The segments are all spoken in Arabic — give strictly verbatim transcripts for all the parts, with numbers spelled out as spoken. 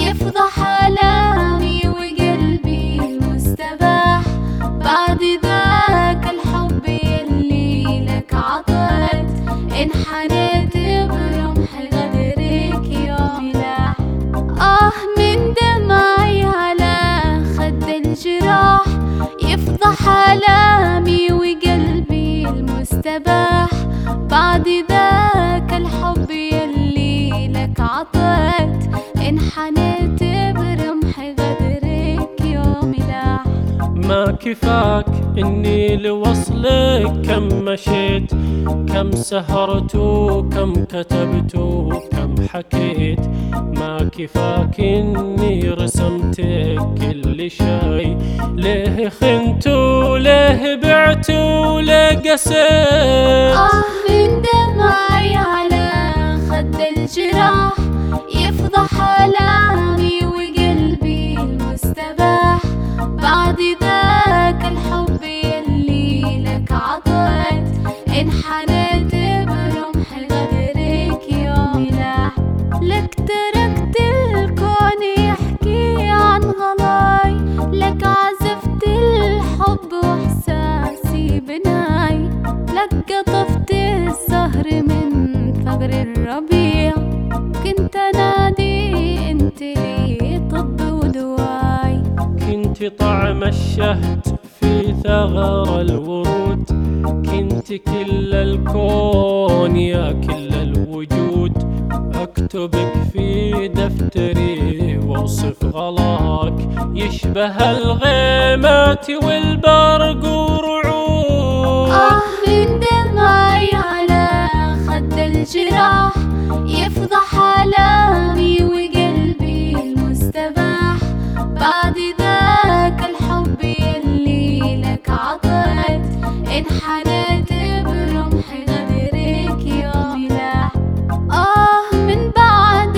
يفضح آلامي وقلبي المستباح. بعد ذاك الحب يلي لك عطيت، انحنيت برمح غدرك يوم لاح. آه من دمعي على خد الجراح، يفضح آلامي وقلبي المستباح. بعد ذاك الحب يلي لك عطيت، انحنيت برمح غدرك يوم لاح. ما كفاك إني لوصلك كم مشيت، كم سهرت وكم كتبت وكم حكيت. ما كفاك إني رسمتك كل شي، ليه خنت وليه بعت وليه قسيت. آه من دمعي على خد الجراح، يفضح آلامي وقلبي المستباح. بعد ذاك الحب يلي لك عطيت، انحنيت برمح غدرك يوم لاح. لك تركت الكون يحكي عن غلاي، لك عزفت الحب واحساسي بناي. لك قطفت الزهر من فقر الربيع، كنت انادي انت لي طب ودواي. كنت طعم الشهد في ثغر الورود، كنت كل الكون يا كل الوجود. اكتبك في دفتري واوصف غلاك، يشبه الغيمات والبرق ورعود. آه من دمعي على خد الجراح، يفضح آلامي وقلبي المستباح. بعد ذاك الحب يلي لك عطيت، انحنيت برمح غدرك يوم لاح. آه من بعد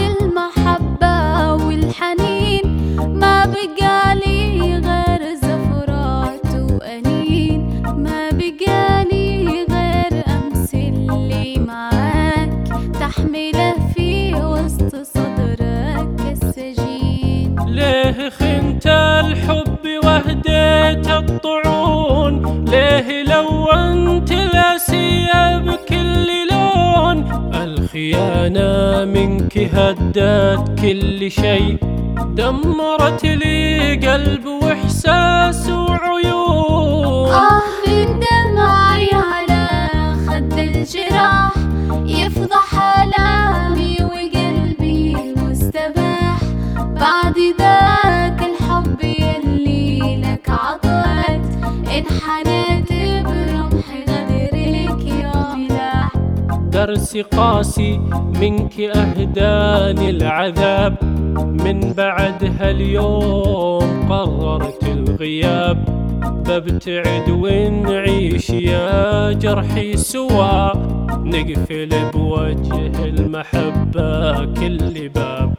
المحبة والحنين، ما بقالي غير زفرات وأنين. ما بقالي غير أمس اللي معاك، تحمله في وسط صدرك السجين. ليه خنت الحب وهديت الطعون، ليه لونت الأسية بكل لون. الخيانة منك هدت كل شيء، دمرت لي قلب وإحساس وعيون. آه من دمعي على خد الجراح، يفضح آلامي وقلبي المستباح. بعد ذاك الحب يلي لك عطيت، انحنيت برمح غدرك يوم لاح. درس قاسي منك أهداني العذاب، من بعدها اليوم قررت الغياب. ببتعد ونعيش يا جرحي سوا، نقفل بوجه المحبة كل باب.